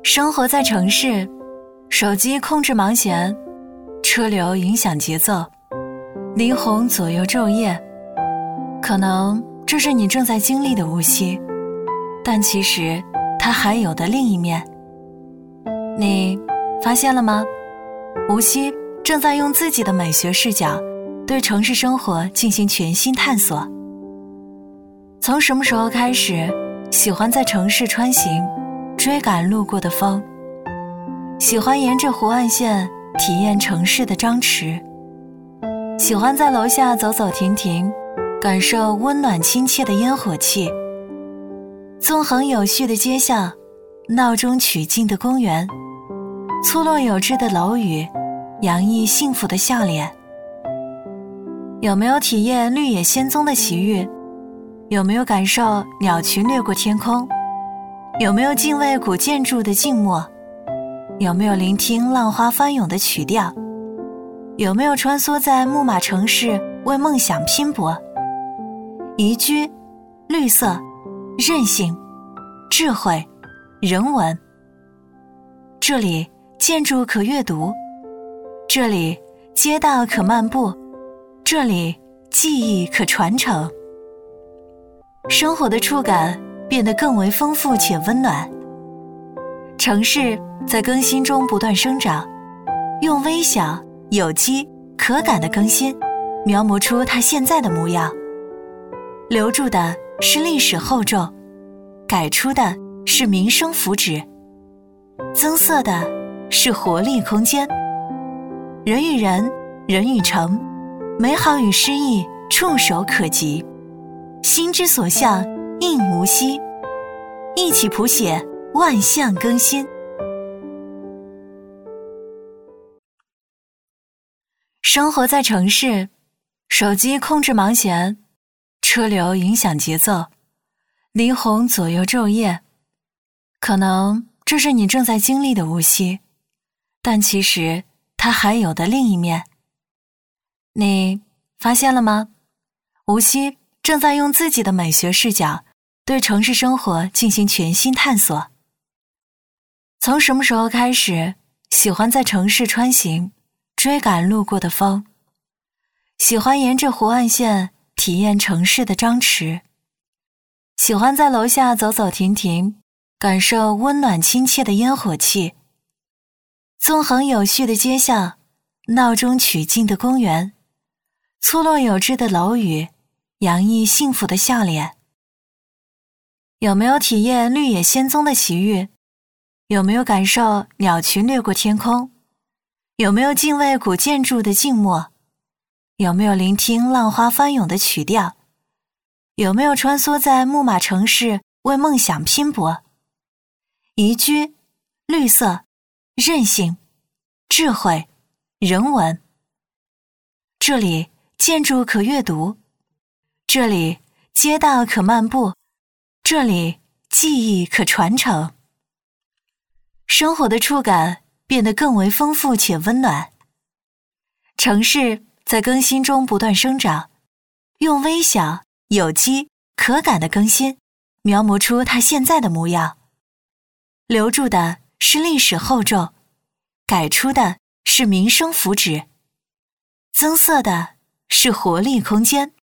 生活在城市，手机控制盲弦，车流影响节奏，霓虹左右昼夜。可能这是你正在经历的无锡，但其实它还有的另一面。你发现了吗？无锡正在用自己的美学视角对城市生活进行全新探索。从什么时候开始喜欢在城市穿行，追赶路过的风，喜欢沿着湖岸线体验城市的张弛，喜欢在楼下走走停停，感受温暖亲切的烟火气，纵横有序的街巷，闹中取静的公园，错落有致的楼宇，洋溢幸福的笑脸。有没有体验绿野仙踪的奇遇？有没有感受鸟群掠过天空？有没有敬畏古建筑的静默？有没有聆听浪花翻涌的曲调？有没有穿梭在木马城市为梦想拼搏？宜居、绿色、韧性、智慧、人文。这里建筑可阅读，这里街道可漫步，这里记忆可传承。生活的触感变得更为丰富且温暖。城市在更新中不断生长，用微小、有机、可感的更新描摹出它现在的模样。留住的是历史厚重，改出的是民生福祉，增色的是活力空间。人与人，人与城，美好与诗意触手可及。心之所向，应无息，一起谱写万象更新。生活在城市，手机控制盲弦，车流影响节奏，霓虹左右昼夜。可能这是你正在经历的无锡，但其实它还有的另一面。你发现了吗？无锡正在用自己的美学视角对城市生活进行全新探索。从什么时候开始喜欢在城市穿行，追赶路过的风，喜欢沿着湖岸线体验城市的张弛，喜欢在楼下走走停停，感受温暖亲切的烟火气，纵横有序的街巷，闹中取静的公园，错落有致的楼宇，洋溢幸福的笑脸。有没有体验绿野仙踪的奇遇？有没有感受鸟群掠过天空？有没有敬畏古建筑的静默？有没有聆听浪花翻涌的曲调？有没有穿梭在木马城市为梦想拼搏？宜居、绿色、韧性、智慧、人文。这里建筑可阅读，这里街道可漫步，这里记忆可传承。生活的触感变得更为丰富且温暖。城市在更新中不断生长，用微小、有机、可感的更新描摹出它现在的模样。留住的是历史厚重，改出的是民生福祉，增色的是活力空间。